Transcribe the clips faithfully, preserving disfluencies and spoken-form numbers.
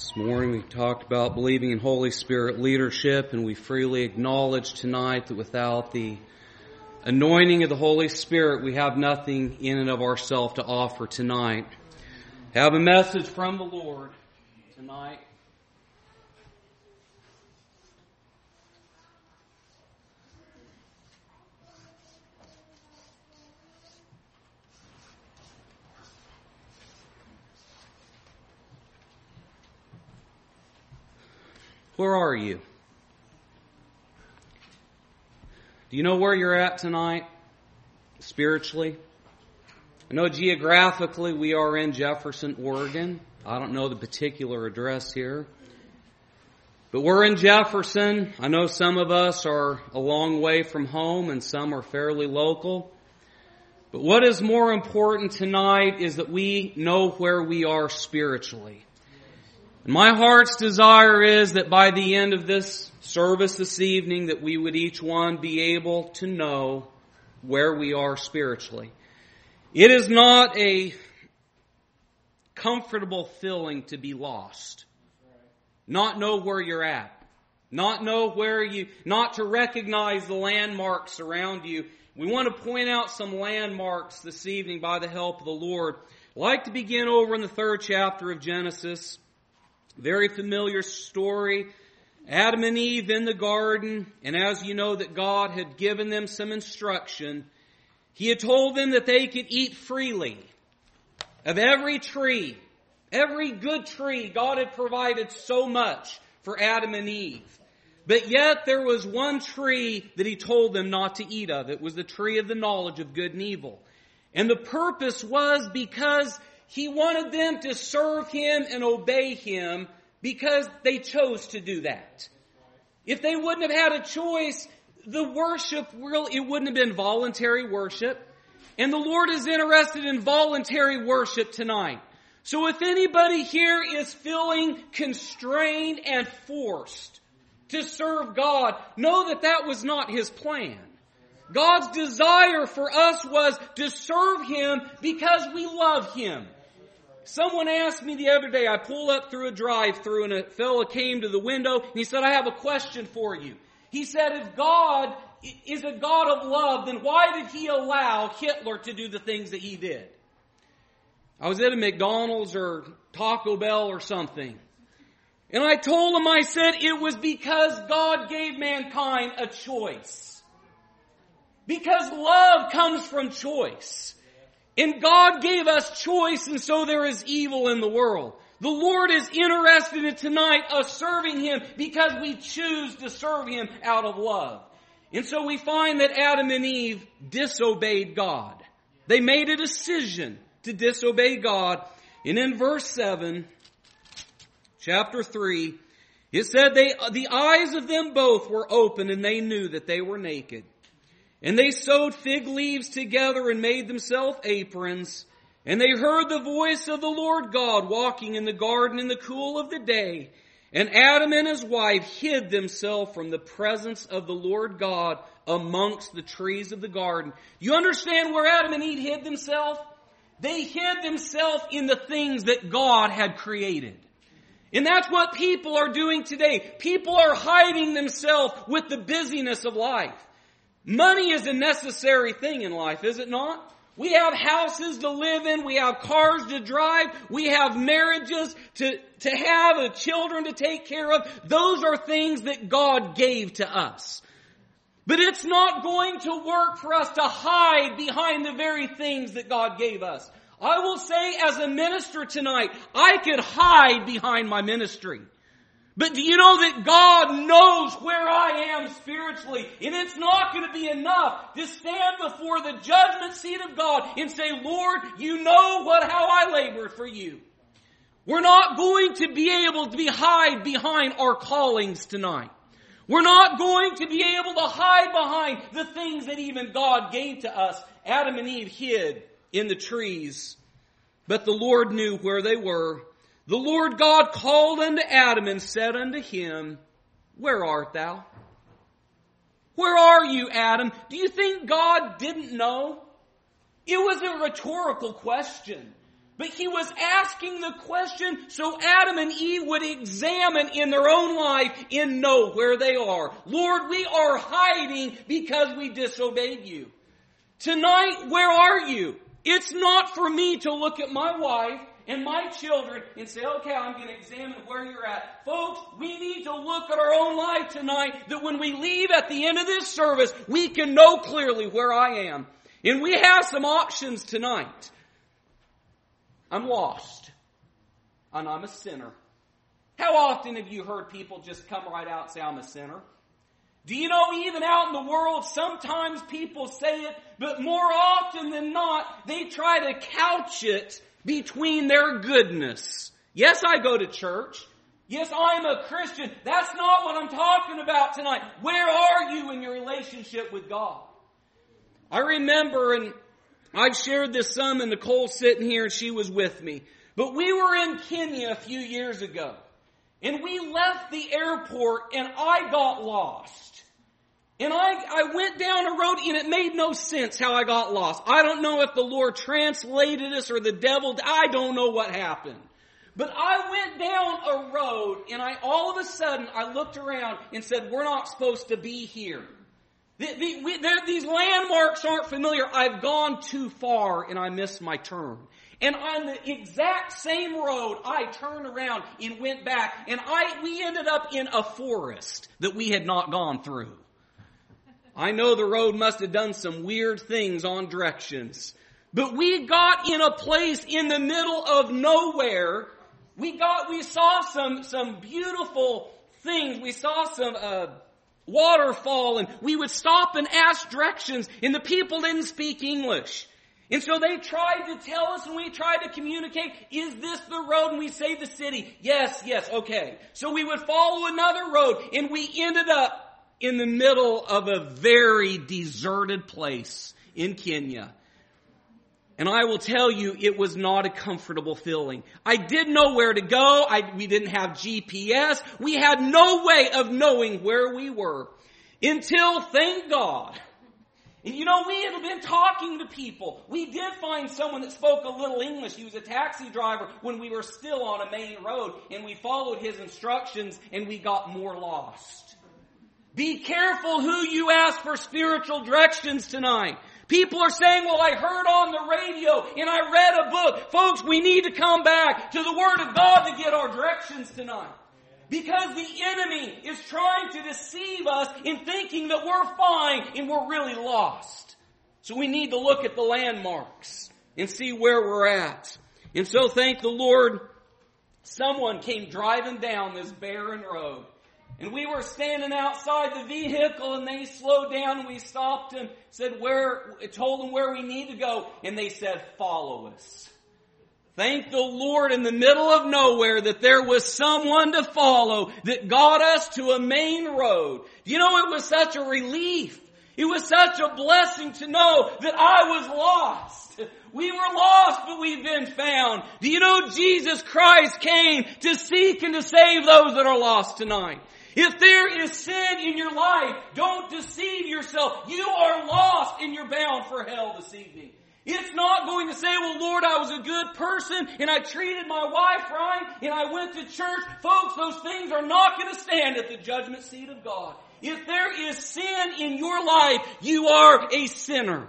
This morning we talked about believing in Holy Spirit leadership, and we freely acknowledge tonight that without the anointing of the Holy Spirit, we have nothing in and of ourselves to offer tonight. Have a message from the Lord tonight. Where are you? Do you know where you're at tonight, spiritually? I know geographically we are in Jefferson, Oregon. I don't know the particular address here. But we're in Jefferson. I know some of us are a long way from home and some are fairly local. But what is more important tonight is that we know where we are spiritually. And my heart's desire is that by the end of this service this evening, that we would each one be able to know where we are spiritually. It is not a comfortable feeling to be lost. Not know where you're at. Not know where you, not to recognize the landmarks around you. We want to point out some landmarks this evening by the help of the Lord. I'd like to begin over in the third chapter of Genesis. Very familiar story. Adam and Eve in the garden, and as you know that God had given them some instruction, He had told them that they could eat freely of every tree, every good tree. God had provided so much for Adam and Eve. But yet there was one tree that He told them not to eat of. It was the tree of the knowledge of good and evil. And the purpose was because He wanted them to serve Him and obey Him because they chose to do that. If they wouldn't have had a choice, the worship, really, it wouldn't have been voluntary worship. And the Lord is interested in voluntary worship tonight. So if anybody here is feeling constrained and forced to serve God, know that that was not His plan. God's desire for us was to serve Him because we love Him. Someone asked me the other day, I pulled up through a drive-thru and a fellow came to the window and he said, I have a question for you. He said, if God is a God of love, then why did He allow Hitler to do the things that he did? I was at a McDonald's or Taco Bell or something. And I told him, I said, it was because God gave mankind a choice. Because love comes from choice. And God gave us choice, and so there is evil in the world. The Lord is interested in tonight us serving Him because we choose to serve Him out of love. And so we find that Adam and Eve disobeyed God. They made a decision to disobey God. And in verse seven, chapter three, it said, they, the eyes of them both were open and they knew that they were naked. And they sewed fig leaves together and made themselves aprons. And they heard the voice of the Lord God walking in the garden in the cool of the day. And Adam and his wife hid themselves from the presence of the Lord God amongst the trees of the garden. You understand where Adam and Eve hid themselves? They hid themselves in the things that God had created. And that's what people are doing today. People are hiding themselves with the busyness of life. Money is a necessary thing in life, is it not? We have houses to live in. We have cars to drive. We have marriages to, to have, uh, children to take care of. Those are things that God gave to us. But it's not going to work for us to hide behind the very things that God gave us. I will say as a minister tonight, I could hide behind my ministry. But do you know that God knows where I am spiritually? And it's not going to be enough to stand before the judgment seat of God and say, Lord, you know what, how I labored for you. We're not going to be able to be hide behind our callings tonight. We're not going to be able to hide behind the things that even God gave to us. Adam and Eve hid in the trees, but the Lord knew where they were. The Lord God called unto Adam and said unto him, where art thou? Where are you, Adam? Do you think God didn't know? It was a rhetorical question. But He was asking the question so Adam and Eve would examine in their own life and know where they are. Lord, we are hiding because we disobeyed You. Tonight, where are You? It's not for me to look at my wife and my children and say, okay, I'm going to examine where you're at. Folks, we need to look at our own life tonight, that when we leave at the end of this service, we can know clearly where I am. And we have some options tonight. I'm lost. And I'm a sinner. How often have you heard people just come right out and say, I'm a sinner? Do you know, even out in the world, sometimes people say it, but more often than not, they try to couch it between their goodness. Yes, I go to church. Yes, I'm a Christian. That's not what I'm talking about tonight. Where are you in your relationship with God? I remember, and I've shared this some, and Nicole's sitting here and she was with me. But we were in Kenya a few years ago. And we left the airport and I got lost. And I, I went down a road and it made no sense how I got lost. I don't know if the Lord translated us or the devil. I don't know what happened. But I went down a road and I all of a sudden I looked around and said, we're not supposed to be here. The, the, we, these landmarks aren't familiar. I've gone too far and I missed my turn. And on the exact same road, I turned around and went back. And I we ended up in a forest that we had not gone through. I know the road must have done some weird things on directions. But we got in a place in the middle of nowhere. We got, we saw some, some beautiful things. We saw some, uh, waterfall, and we would stop and ask directions, and the people didn't speak English. And so they tried to tell us, and we tried to communicate, is this the road? And we say the city. Yes, yes, okay. So we would follow another road, and we ended up in the middle of a very deserted place in Kenya. And I will tell you, it was not a comfortable feeling. I didn't know where to go. I, we didn't have G P S. We had no way of knowing where we were. Until, thank God. And you know, we had been talking to people. We did find someone that spoke a little English. He was a taxi driver when we were still on a main road. And we followed his instructions and we got more lost. Be careful who you ask for spiritual directions tonight. People are saying, well, I heard on the radio and I read a book. Folks, we need to come back to the Word of God to get our directions tonight. Because the enemy is trying to deceive us in thinking that we're fine and we're really lost. So we need to look at the landmarks and see where we're at. And so thank the Lord, someone came driving down this barren road. And we were standing outside the vehicle and they slowed down and we stopped and said where, told them where we need to go. And they said, follow us. Thank the Lord in the middle of nowhere that there was someone to follow that got us to a main road. You know, it was such a relief. It was such a blessing to know that I was lost. We were lost, but we've been found. Do you know Jesus Christ came to seek and to save those that are lost tonight? If there is sin in your life, don't deceive yourself. You are lost and you're bound for hell this evening. It's not going to say, well, Lord, I was a good person and I treated my wife right and I went to church. Folks, those things are not going to stand at the judgment seat of God. If there is sin in your life, you are a sinner.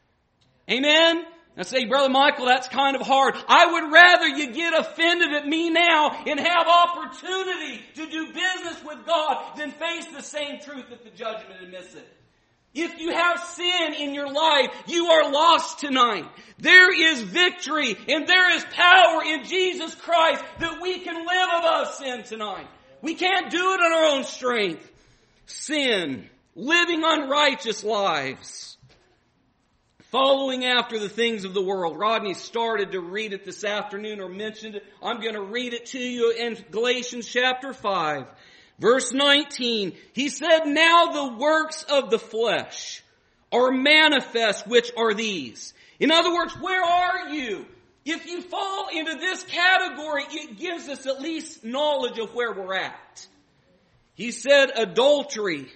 Amen? Now say, Brother Michael, that's kind of hard. I would rather you get offended at me now and have opportunity to do business with God than face the same truth at the judgment and miss it. If you have sin in your life, you are lost tonight. There is victory and there is power in Jesus Christ that we can live above sin tonight. We can't do it on our own strength. Sin, living unrighteous lives, following after the things of the world. Rodney started to read it this afternoon or mentioned it. I'm going to read it to you in Galatians chapter five. Verse nineteen, he said, now the works of the flesh are manifest, which are these. In other words, where are you? If you fall into this category, it gives us at least knowledge of where we're at. He said adultery,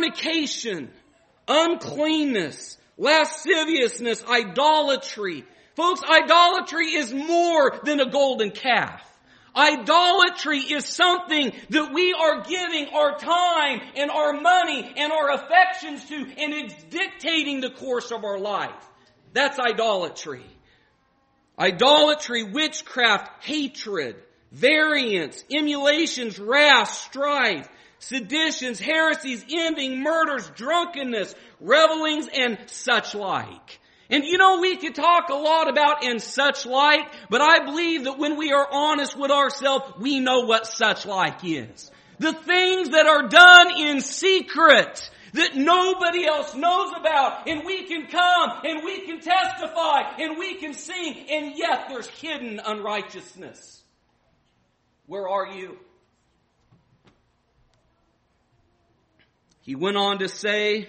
fornication, uncleanness, lasciviousness, idolatry, Folks, idolatry is more than a golden calf. Idolatry is something that we are giving our time and our money and our affections to, and it's dictating the course of our life. That's idolatry. Idolatry, witchcraft, hatred, variance, emulations, wrath, strife, seditions, heresies, envying, murders, drunkenness, revelings, and such like. And you know, we could talk a lot about and such like, but I believe that when we are honest with ourselves, we know what such like is. The things that are done in secret that nobody else knows about, and we can come and we can testify and we can sing, and yet there's hidden unrighteousness. Where are you? He went on to say,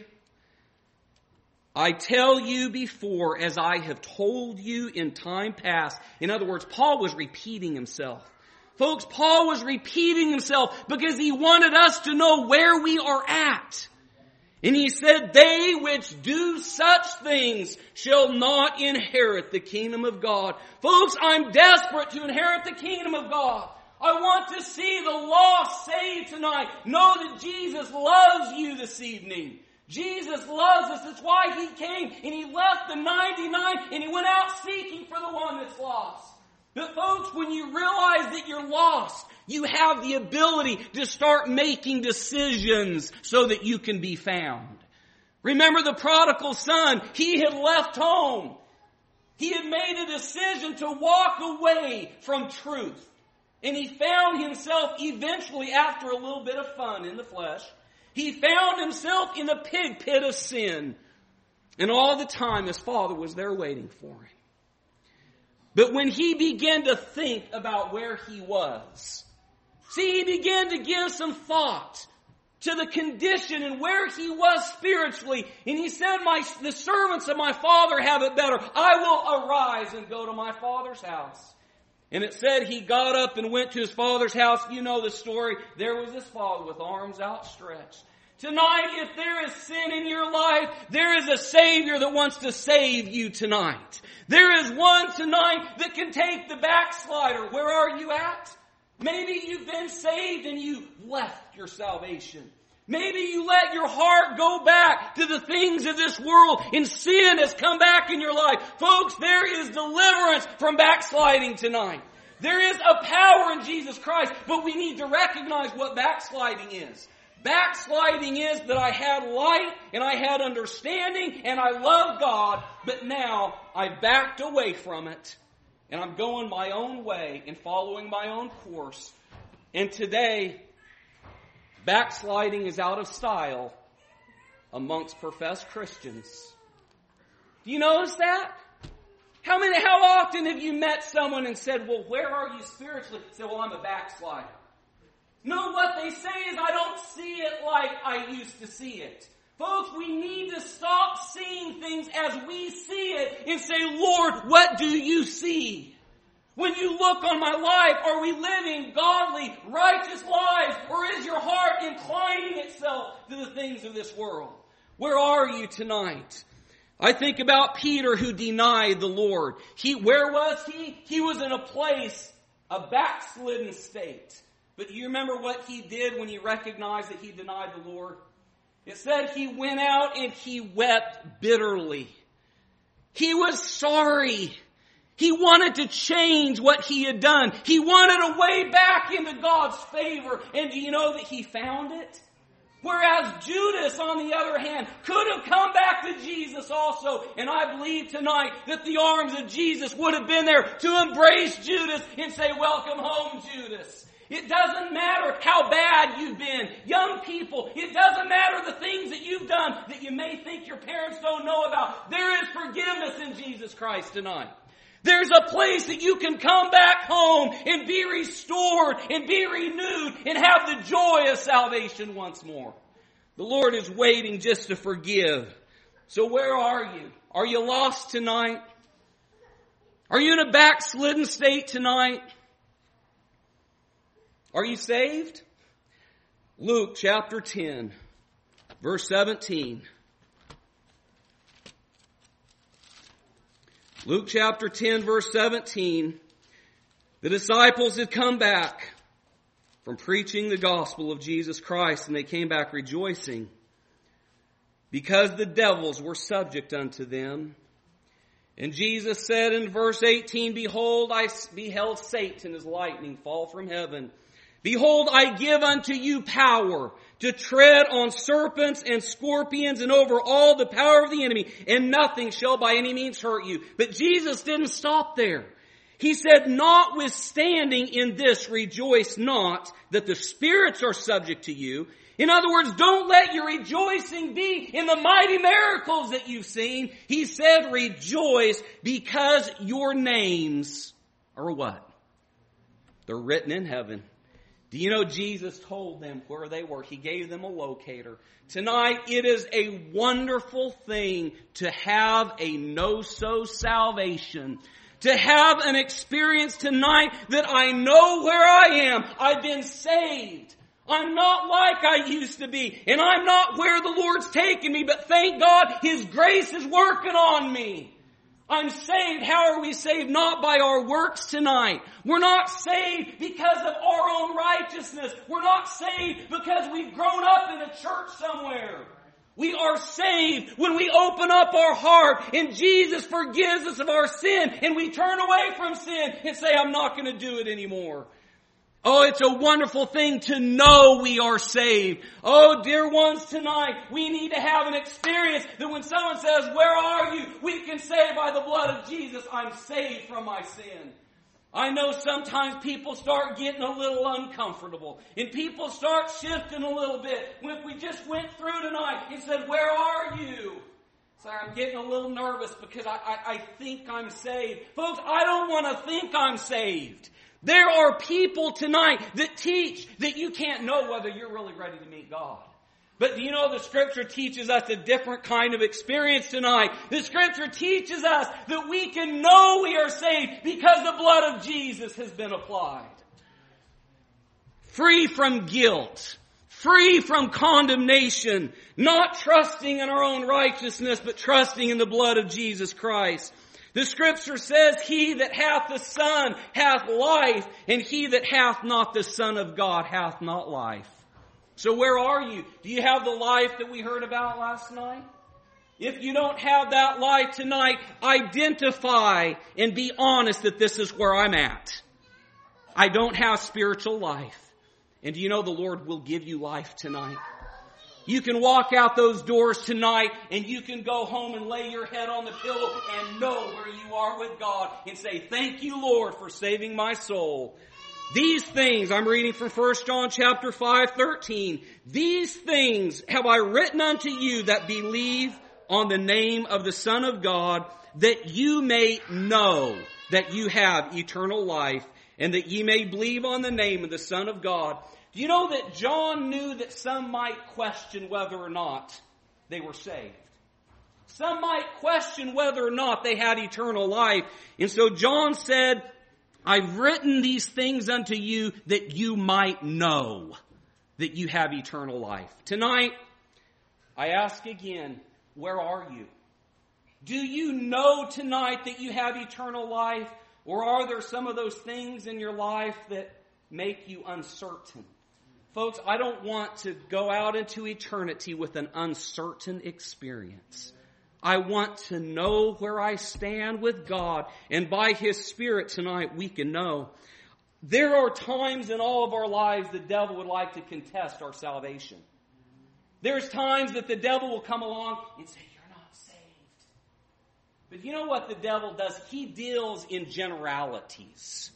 I tell you before, as I have told you in time past. In other words, Paul was repeating himself. Folks, Paul was repeating himself because he wanted us to know where we are at. And he said, they which do such things shall not inherit the kingdom of God. Folks, I'm desperate to inherit the kingdom of God. I want to see the lost saved tonight. Know that Jesus loves you this evening. Jesus loves us. That's why He came and He left the ninety-nine and He went out seeking for the one that's lost. But folks, when you realize that you're lost, you have the ability to start making decisions so that you can be found. Remember the prodigal son. He had left home. He had made a decision to walk away from truth. And he found himself eventually, after a little bit of fun in the flesh, he found himself in the pig pit of sin. And all the time his father was there waiting for him. But when he began to think about where he was, see, he began to give some thought to the condition and where he was spiritually. And he said, "My the servants of my father have it better. I will arise and go to my father's house." And it said he got up and went to his father's house. You know the story. There was his father with arms outstretched. Tonight, if there is sin in your life, there is a Savior that wants to save you tonight. There is one tonight that can take the backslider. Where are you at? Maybe you've been saved and you left your salvation. Maybe you let your heart go back to the things of this world and sin has come back in your life. Folks, there is deliverance from backsliding tonight. There is a power in Jesus Christ, but we need to recognize what backsliding is. Backsliding is that I had light and I had understanding and I loved God, but now I backed away from it and I'm going my own way and following my own course. And today, backsliding is out of style amongst professed Christians. Do you notice that? How many, how often have you met someone and said, "Well, where are you spiritually?" Say, "Well, I'm a backslider." No, what they say is, "I don't see it like I used to see it." Folks, we need to stop seeing things as we see it and say, "Lord, what do you see? When you look on my life, are we living godly, righteous lives? Or is your heart inclining itself to the things of this world?" Where are you tonight? I think about Peter who denied the Lord. He, where was he? He was in a place, a backslidden state. But do you remember what he did when he recognized that he denied the Lord? It said he went out and he wept bitterly. He was sorry. He wanted to change what he had done. He wanted a way back into God's favor. And do you know that he found it? Whereas Judas, on the other hand, could have come back to Jesus also. And I believe tonight that the arms of Jesus would have been there to embrace Judas and say, "Welcome home, Judas." It doesn't matter how bad you've been. Young people, it doesn't matter the things that you've done that you may think your parents don't know about. There is forgiveness in Jesus Christ tonight. There's a place that you can come back home and be restored and be renewed and have the joy of salvation once more. The Lord is waiting just to forgive. So where are you? Are you lost tonight? Are you in a backslidden state tonight? Are you saved? Luke chapter ten, verse seventeen. Luke chapter ten, verse seventeen. The disciples had come back from preaching the gospel of Jesus Christ, and they came back rejoicing because the devils were subject unto them. And Jesus said in verse eighteen, Behold, I beheld Satan as lightning fall from heaven. Behold, I give unto you power to tread on serpents and scorpions and over all the power of the enemy, and nothing shall by any means hurt you. But Jesus didn't stop there. He said, notwithstanding in this rejoice not that the spirits are subject to you. In other words, don't let your rejoicing be in the mighty miracles that you've seen. He said, rejoice because your names are what? They're written in heaven. Do you know Jesus told them where they were? He gave them a locator. Tonight, it is a wonderful thing to have a no-so salvation. To have an experience tonight that I know where I am. I've been saved. I'm not like I used to be. And I'm not where the Lord's taken me. But thank God, His grace is working on me. I'm saved. How are we saved? Not by our works tonight. We're not saved because of our own righteousness. We're not saved because we've grown up in a church somewhere. We are saved when we open up our heart and Jesus forgives us of our sin and we turn away from sin and say, I'm not going to do it anymore. Oh, it's a wonderful thing to know we are saved. Oh, dear ones, tonight, we need to have an experience that when someone says, where are you? We can say by the blood of Jesus, I'm saved from my sin. I know sometimes people start getting a little uncomfortable and people start shifting a little bit. If we just went through tonight and said, where are you? Sorry, I'm getting a little nervous because I, I, I think I'm saved. Folks, I don't want to think I'm saved. There are people tonight that teach that you can't know whether you're really ready to meet God. But do you know the Scripture teaches us a different kind of experience tonight? The Scripture teaches us that we can know we are saved because the blood of Jesus has been applied. Free from guilt. Free from condemnation. Not trusting in our own righteousness, but trusting in the blood of Jesus Christ. The Scripture says, He that hath the Son hath life, and he that hath not the Son of God hath not life. So where are you? Do you have the life that we heard about last night? If you don't have that life tonight, identify and be honest that this is where I'm at. I don't have spiritual life. And do you know the Lord will give you life tonight? You can walk out those doors tonight and you can go home and lay your head on the pillow and know where you are with God and say, thank you, Lord, for saving my soul. These things, I'm reading from First John chapter five, thirteen. These things have I written unto you that believe on the name of the Son of God, that you may know that you have eternal life, and that ye may believe on the name of the Son of God. Do you know that John knew that some might question whether or not they were saved? Some might question whether or not they had eternal life. And so John said, I've written these things unto you that you might know that you have eternal life. Tonight, I ask again, where are you? Do you know tonight that you have eternal life? Or are there some of those things in your life that make you uncertain? Folks, I don't want to go out into eternity with an uncertain experience. I want to know where I stand with God, and by His Spirit tonight we can know. There are times in all of our lives the devil would like to contest our salvation. There's times that the devil will come along and say, you're not saved. But you know what the devil does? He deals in generalities.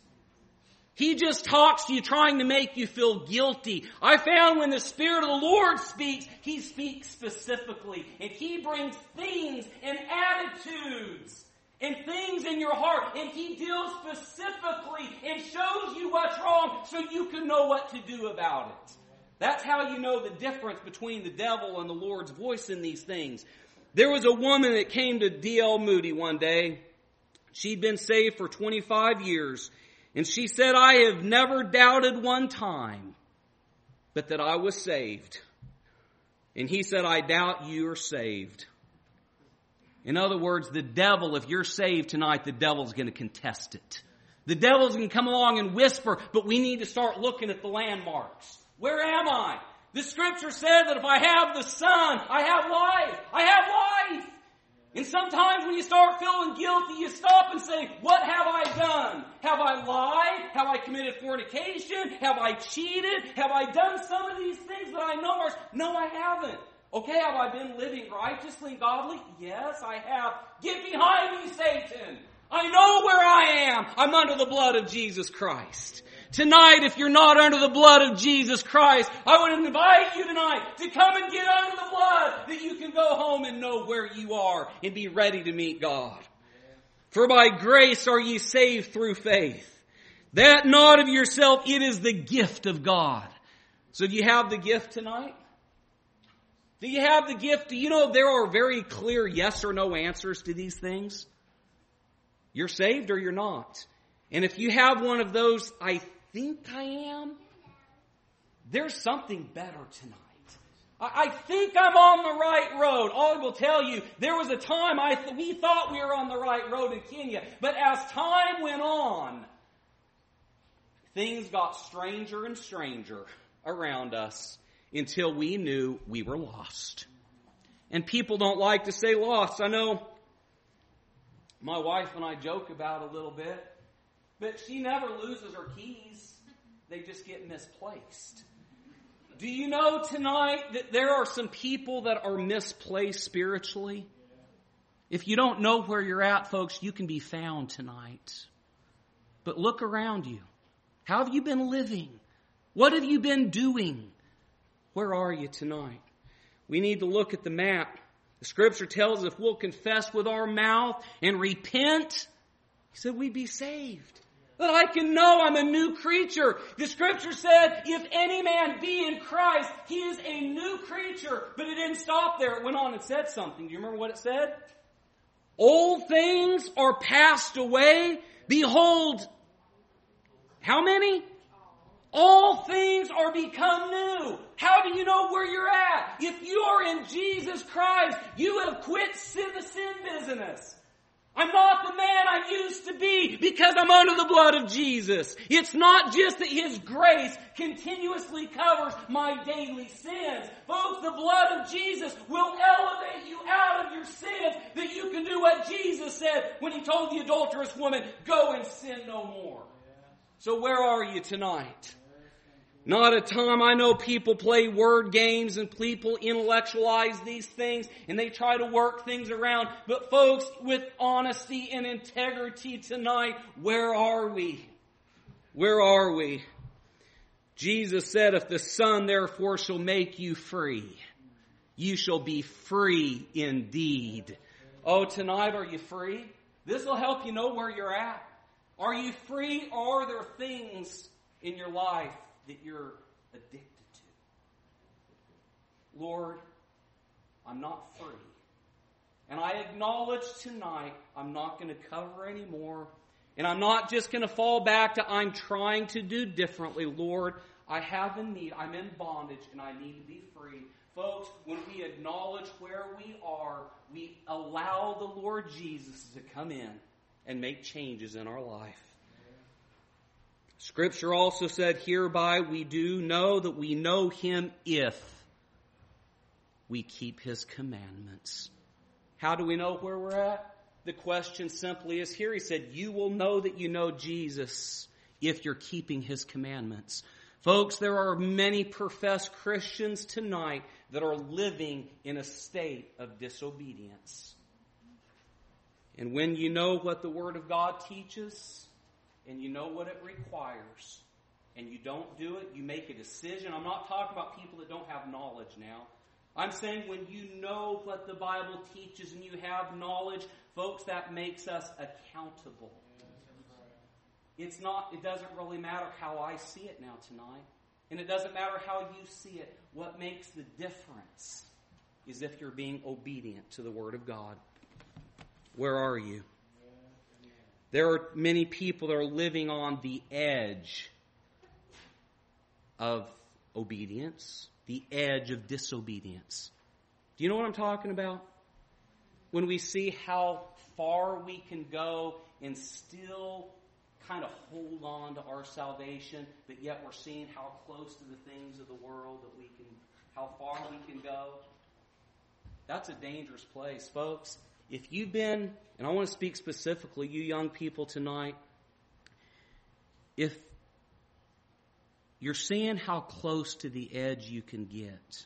He just talks to you trying to make you feel guilty. I found when the Spirit of the Lord speaks, He speaks specifically. And He brings things and attitudes and things in your heart. And He deals specifically and shows you what's wrong so you can know what to do about it. That's how you know the difference between the devil and the Lord's voice in these things. There was a woman that came to D L Moody one day. She'd been saved for twenty-five years. And she said, I have never doubted one time, but that I was saved. And he said, I doubt you are saved. In other words, the devil, if you're saved tonight, the devil's going to contest it. The devil's going to come along and whisper, but we need to start looking at the landmarks. Where am I? The Scripture says that if I have the Son, I have life. I have life. And sometimes when you start feeling guilty, you stop and say, what have I done? Have I lied? Have I committed fornication? Have I cheated? Have I done some of these things that I know are... No, I haven't. Okay, have I been living righteously and godly? Yes, I have. Get behind me, Satan. I know where I am. I'm under the blood of Jesus Christ. Tonight, if you're not under the blood of Jesus Christ, I would invite you tonight to come and get under the blood that you can go home and know where you are and be ready to meet God. For by grace are ye saved through faith. That not of yourself, it is the gift of God. So do you have the gift tonight? Do you have the gift? Do you know there are very clear yes or no answers to these things? You're saved or you're not. And if you have one of those, I think I am, there's something better tonight. I, I think I'm on the right road. I will tell you, there was a time I th- we thought we were on the right road in Kenya. But as time went on, things got stranger and stranger around us until we knew we were lost. And people don't like to say lost. I know my wife and I joke about it a little bit. But she never loses her keys. They just get misplaced. Do you know tonight that there are some people that are misplaced spiritually? If you don't know where you're at, folks, you can be found tonight. But look around you. How have you been living? What have you been doing? Where are you tonight? We need to look at the map. The Scripture tells us if we'll confess with our mouth and repent, He said we'd be saved. That I can know I'm a new creature. The Scripture said, if any man be in Christ, he is a new creature. But it didn't stop there. It went on and said something. Do you remember what it said? Old things are passed away. Behold, how many? All things are become new. How do you know where you're at? If you are in Jesus Christ, you have quit sin, the sin business. I'm not the man I used to be because I'm under the blood of Jesus. It's not just that His grace continuously covers my daily sins. Folks, the blood of Jesus will elevate you out of your sins that you can do what Jesus said when He told the adulterous woman, go and sin no more. So where are you tonight? Not a time. I know people play word games and people intellectualize these things and they try to work things around. But folks, with honesty and integrity tonight, where are we? Where are we? Jesus said, if the Son therefore shall make you free, you shall be free indeed. Oh, tonight are you free? This will help you know where you're at. Are you free, or are there things in your life that you're addicted to? Lord, I'm not free. And I acknowledge tonight I'm not going to cover anymore. And I'm not just going to fall back to I'm trying to do differently. Lord, I have a need. I'm in bondage and I need to be free. Folks, when we acknowledge where we are, we allow the Lord Jesus to come in and make changes in our life. Scripture also said, hereby we do know that we know Him if we keep His commandments. How do we know where we're at? The question simply is here. He said, you will know that you know Jesus if you're keeping His commandments. Folks, there are many professed Christians tonight that are living in a state of disobedience. And when you know what the Word of God teaches, and you know what it requires, and you don't do it, you make a decision. I'm not talking about people that don't have knowledge now. I'm saying when you know what the Bible teaches and you have knowledge, folks, that makes us accountable. It's not, it doesn't really matter how I see it now tonight. And it doesn't matter how you see it. What makes the difference is if you're being obedient to the Word of God. Where are you? There are many people that are living on the edge of obedience, the edge of disobedience. Do you know what I'm talking about? when we see how far we can go and still kind of hold on to our salvation, but yet we're seeing how close to the things of the world that we can, how far we can go. That's a dangerous place, folks. If you've been, and I want to speak specifically, you young people tonight, if you're seeing how close to the edge you can get,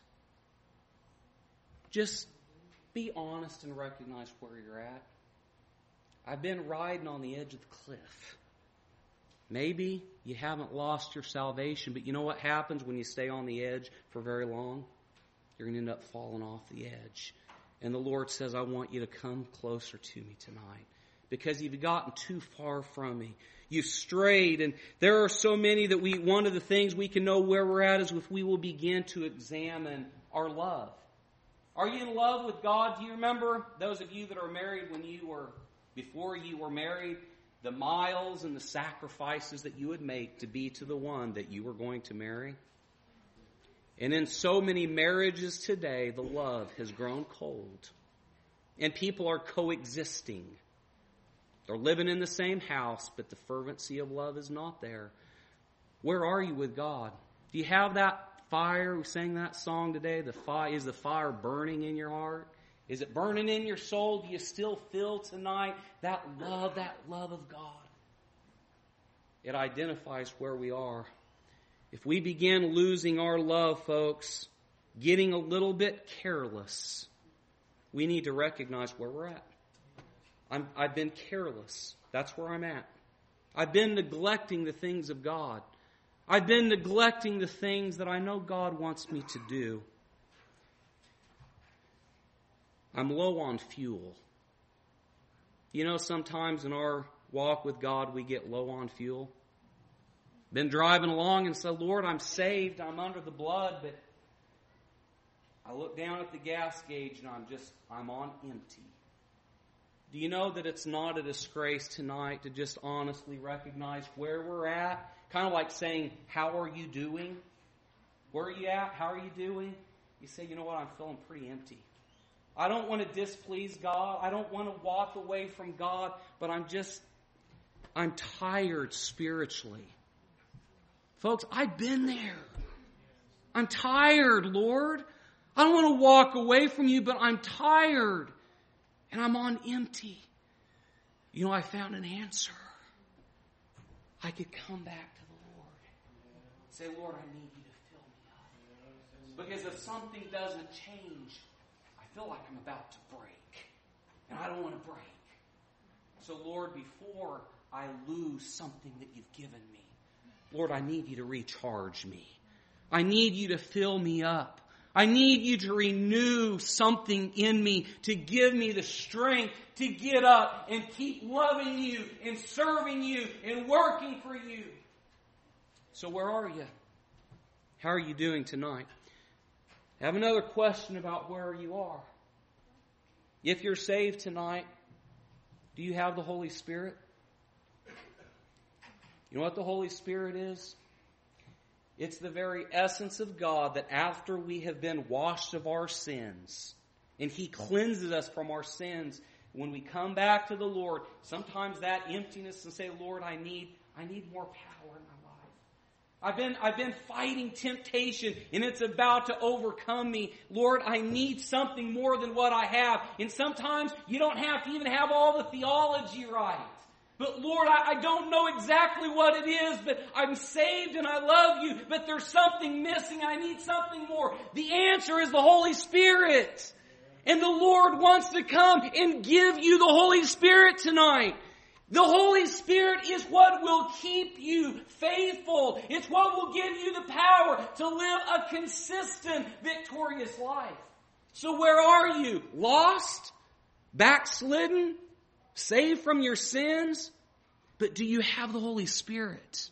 just be honest and recognize where you're at. I've been riding on the edge of the cliff. Maybe you haven't lost your salvation, but you know what happens when you stay on the edge for very long? You're going to end up falling off the edge. And the Lord says, I want you to come closer to me tonight, because you've gotten too far from me. You've strayed, and there are so many that we, one of the things we can know where we're at is if we will begin to examine our love. Are you in love with God? Do you remember, those of you that are married, when you were, before you were married, the miles and the sacrifices that you would make to be to the one that you were going to marry? And in so many marriages today, the love has grown cold. And people are coexisting. They're living in the same house, but the fervency of love is not there. Where are you with God? Do you have that fire? We sang that song today. The fire, is the fire burning in your heart? Is it burning in your soul? Do you still feel tonight that love, that love of God? It identifies where we are. If we begin losing our love, folks, getting a little bit careless, we need to recognize where we're at. I'm, I've been careless. That's where I'm at. I've been neglecting the things of God. I've been neglecting the things that I know God wants me to do. I'm low on fuel. You know, sometimes in our walk with God, we get low on fuel. Been driving along and said, Lord, I'm saved, I'm under the blood, but I look down at the gas gauge and I'm just, I'm on empty. Do you know that it's not a disgrace tonight to just honestly recognize where we're at? Kind of like saying, how are you doing? Where are you at? How are you doing? You say, you know what, I'm feeling pretty empty. I don't want to displease God. I don't want to walk away from God, but I'm just, I'm tired spiritually. Folks, I've been there. I'm tired, Lord. I don't want to walk away from you, but I'm tired. And I'm on empty. You know, I found an answer. I could come back to the Lord. Say, Lord, I need you to fill me up. Because if something doesn't change, I feel like I'm about to break. And I don't want to break. So, Lord, before I lose something that you've given me, Lord, I need you to recharge me. I need you to fill me up. I need you to renew something in me, to give me the strength to get up and keep loving you and serving you and working for you. So where are you? How are you doing tonight? I have another question about where you are. If you're saved tonight, do you have the Holy Spirit? You know what the Holy Spirit is? It's the very essence of God that after we have been washed of our sins, and He cleanses us from our sins, when we come back to the Lord, sometimes that emptiness and say, Lord, I need, I need more power in my life. I've been, I've been fighting temptation and it's about to overcome me. Lord, I need something more than what I have. And sometimes you don't have to even have all the theology right. But Lord, I, I don't know exactly what it is, but I'm saved and I love you, but there's something missing. I need something more. The answer is the Holy Spirit. And the Lord wants to come and give you the Holy Spirit tonight. The Holy Spirit is what will keep you faithful. It's what will give you the power to live a consistent, victorious life. So where are you? Lost? Backslidden? Saved from your sins? But do you have the Holy Spirit?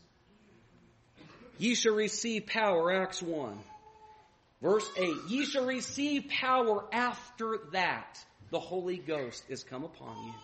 Ye shall receive power, Acts one. Verse eight. Ye shall receive power after that the Holy Ghost is come upon you.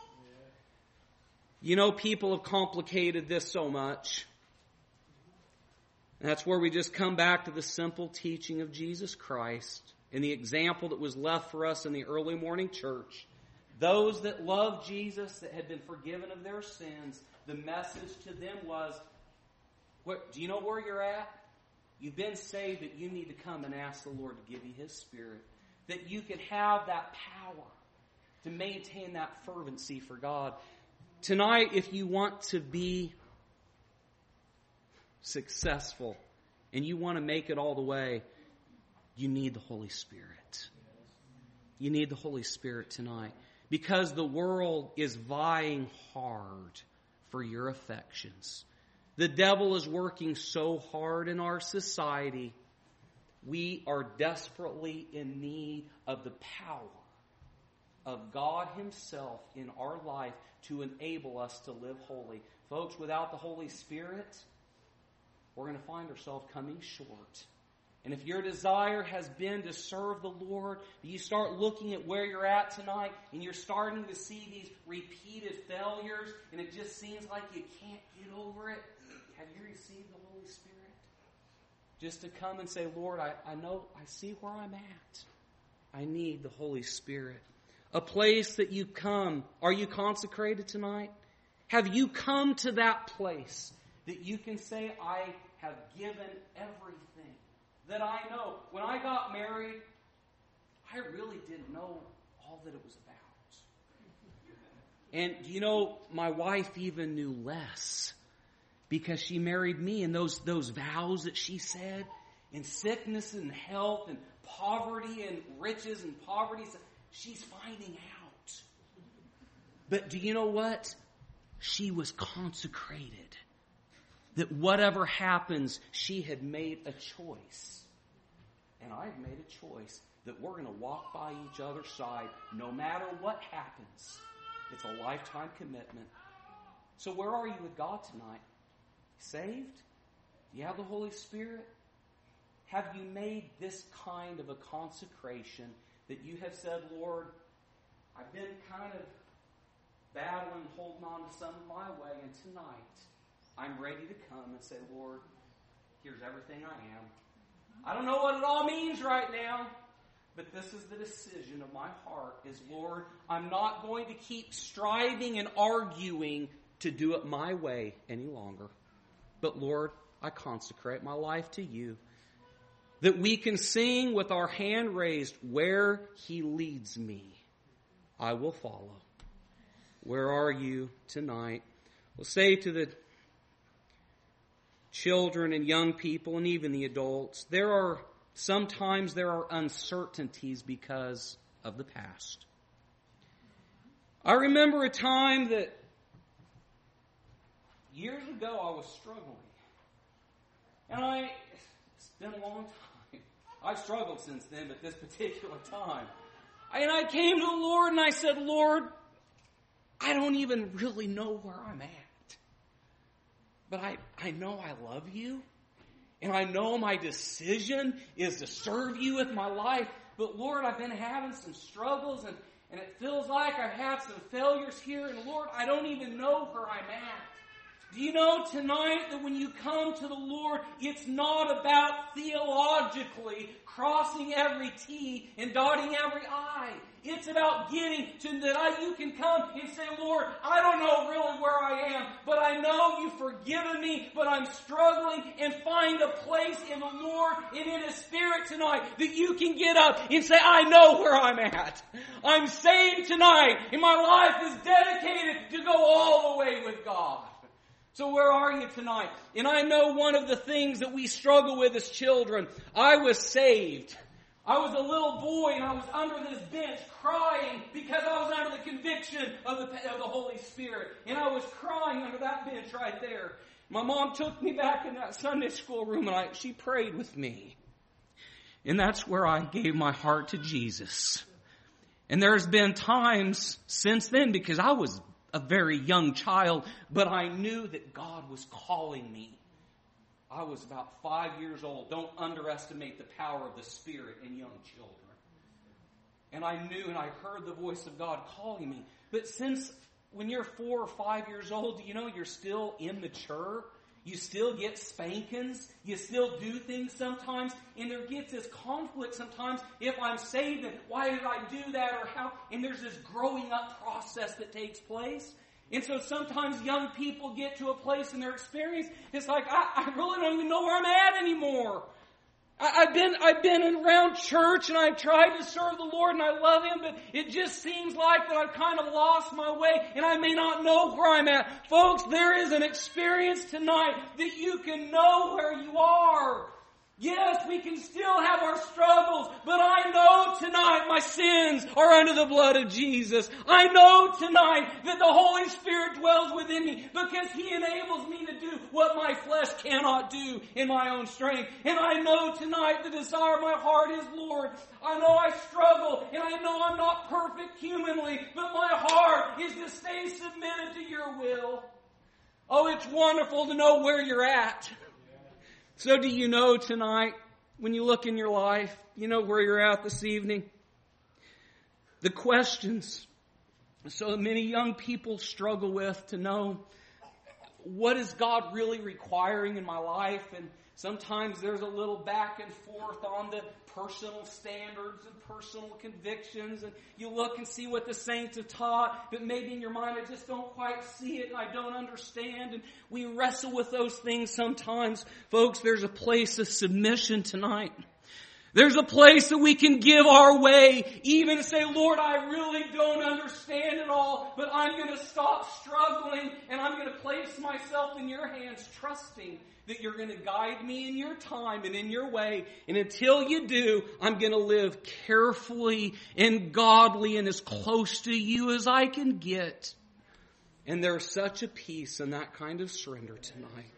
You know, people have complicated this so much. And that's where we just come back to the simple teaching of Jesus Christ and the example that was left for us in the early morning church. Those that loved Jesus, that had been forgiven of their sins, the message to them was, what, do you know where you're at? You've been saved, but you need to come and ask the Lord to give you His Spirit. That you could have that power to maintain that fervency for God. Tonight, if you want to be successful and you want to make it all the way, you need the Holy Spirit. You need the Holy Spirit tonight. Because the world is vying hard for your affections. The devil is working so hard in our society. We are desperately in need of the power of God Himself in our life to enable us to live holy. Folks, without the Holy Spirit, we're going to find ourselves coming short. And if your desire has been to serve the Lord, you start looking at where you're at tonight and you're starting to see these repeated failures and it just seems like you can't get over it, have you received the Holy Spirit? Just to come and say, Lord, I, I know, I see where I'm at. I need the Holy Spirit. A place that you come. Are you consecrated tonight? Have you come to that place that you can say, I have given everything that I know? When I got married, I really didn't know all that it was about. And do you know, my wife even knew less because she married me, and those, those vows that she said in sickness and health and poverty and riches and poverty, she's finding out. But do you know what? She was consecrated. That whatever happens, she had made a choice. And I've made a choice that we're going to walk by each other's side no matter what happens. It's a lifetime commitment. So where are you with God tonight? Saved? Do you have the Holy Spirit? Have you made this kind of a consecration that you have said, Lord, I've been kind of battling, holding on to some of my way, and tonight I'm ready to come and say, Lord, here's everything I am. I don't know what it all means right now, but this is the decision of my heart is, Lord, I'm not going to keep striving and arguing to do it my way any longer. But Lord, I consecrate my life to you. That we can sing with our hand raised, where He leads me, I will follow. Where are you tonight? We'll say to the children and young people and even the adults, there are sometimes there are uncertainties because of the past. I remember a time that years ago I was struggling. And I, it's been a long time. I've struggled since then, but this particular time. And I came to the Lord and I said, Lord, I don't even really know where I'm at. But I, I know I love you. And I know my decision is to serve you with my life. But Lord, I've been having some struggles and, and it feels like I've had some failures here. And Lord, I don't even know where I'm at. Do you know tonight that when you come to the Lord, it's not about theologically crossing every T and dotting every I. It's about getting to that you can come and say, Lord, I don't know really where I am, but I know you've forgiven me, but I'm struggling, and find a place in the Lord and in His Spirit tonight that you can get up and say, I know where I'm at. I'm saved tonight, and my life is dedicated to go all the way with God. So where are you tonight? And I know one of the things that we struggle with as children, I was saved. I was a little boy and I was under this bench crying because I was under the conviction of the, of the Holy Spirit. And I was crying under that bench right there. My mom took me back in that Sunday school room and I, she prayed with me. And that's where I gave my heart to Jesus. And there's been times since then, because I was a very young child, but I knew that God was calling me. I was about five years old. Don't underestimate the power of the Spirit in young children. And I knew and I heard the voice of God calling me. But since when you're four or five years old, you know, you're still immature. You still get spankings. You still do things sometimes. And there gets this conflict sometimes. If I'm saved, then why did I do that or how? And there's this growing up process that takes place. And so sometimes young people get to a place in their experience, it's like, I, I really don't even know where I'm at anymore. I, I've been I've been around church and I've tried to serve the Lord and I love Him, but it just seems like that I've kind of lost my way and I may not know where I'm at. Folks, there is an experience tonight that you can know where you are. Yes, we can still have our struggles, but I know tonight my sins are under the blood of Jesus. I know tonight that the Holy Spirit dwells within me because He enables me to do what my flesh cannot do in my own strength. And I know tonight the desire of my heart is, Lord, I know I struggle and I know I'm not perfect humanly, but my heart is to stay submitted to Your will. Oh, it's wonderful to know where you're at. So do you know tonight, when you look in your life, you know where you're at this evening? The questions so many young people struggle with to know, what is God really requiring in my life? And sometimes there's a little back and forth on the personal standards and personal convictions. And you look and see what the saints have taught, but maybe in your mind, I just don't quite see it and I don't understand. And we wrestle with those things sometimes. Folks, there's a place of submission tonight. There's a place that we can give our way, even to say, Lord, I really don't understand it all, but I'm going to stop struggling and I'm going to place myself in Your hands, trusting that You're going to guide me in Your time and in Your way. And until You do, I'm going to live carefully and godly and as close to You as I can get. And there's such a peace in that kind of surrender tonight.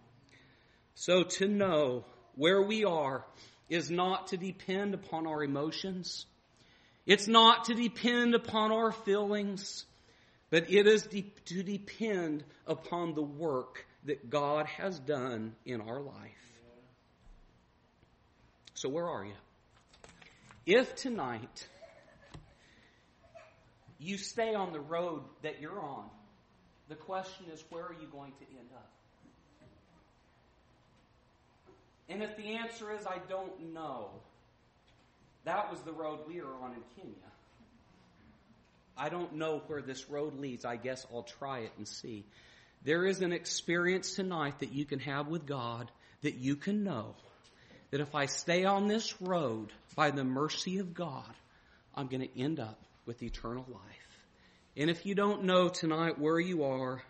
So to know where we are is not to depend upon our emotions. It's not to depend upon our feelings, but it is de- to depend upon the work that God has done in our life. So where are you? If tonight you stay on the road that you're on, the question is, where are you going to end up? And if the answer is, I don't know, that was the road we were on in Kenya. I don't know where this road leads. I guess I'll try it and see. There is an experience tonight that you can have with God, that you can know that if I stay on this road by the mercy of God, I'm going to end up with eternal life. And if you don't know tonight where you are,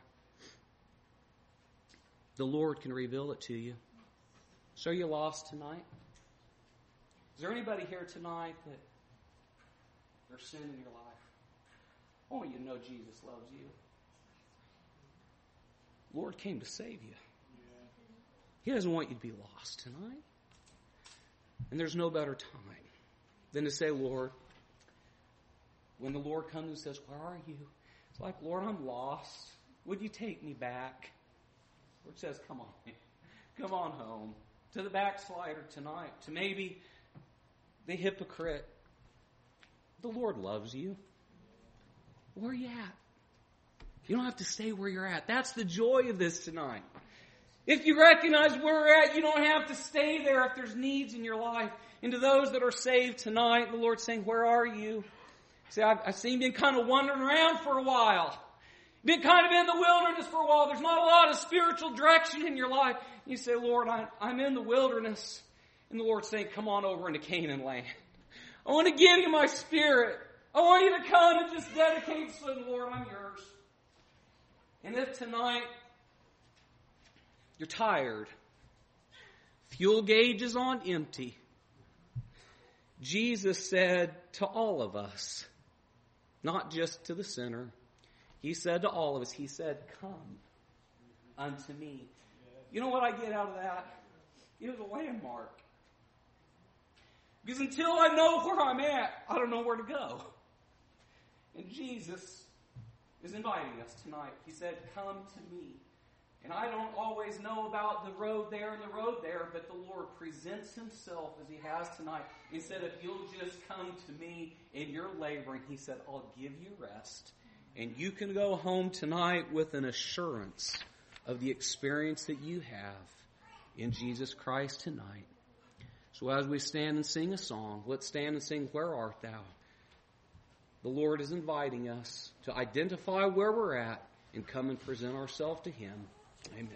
the Lord can reveal it to you. So are you lost tonight? Is there anybody here tonight that there's sin in your life? Oh, you know Jesus loves you. Lord came to save you. He doesn't want you to be lost tonight. And there's no better time than to say, Lord, when the Lord comes and says, where are you? It's like, Lord, I'm lost. Would you take me back? The Lord says, come on. Come on home. To the backslider tonight. To maybe the hypocrite. The Lord loves you. Where are you at? You don't have to stay where you're at. That's the joy of this tonight. If you recognize where we're at, you don't have to stay there if there's needs in your life. And to those that are saved tonight, the Lord's saying, where are you? See, I've, I've seen you been kind of wandering around for a while. Been kind of in the wilderness for a while. There's not a lot of spiritual direction in your life. You say, Lord, I, I'm in the wilderness. And the Lord's saying, come on over into Canaan land. I want to give you my spirit. I want you to come and just dedicate to the Lord, I'm yours. And if tonight you're tired, fuel gauge is on empty, Jesus said to all of us, not just to the sinner, He said to all of us, He said, come unto me. You know what I get out of that? It was a landmark. Because until I know where I'm at, I don't know where to go. And Jesus is inviting us tonight. He said, come to me. And I don't always know about the road there and the road there, but the Lord presents Himself as He has tonight. He said, if you'll just come to me in your laboring, He said, I'll give you rest. And you can go home tonight with an assurance of the experience that you have in Jesus Christ tonight. So as we stand and sing a song, let's stand and sing, Where Art Thou? The Lord is inviting us to identify where we're at and come and present ourselves to Him. Amen.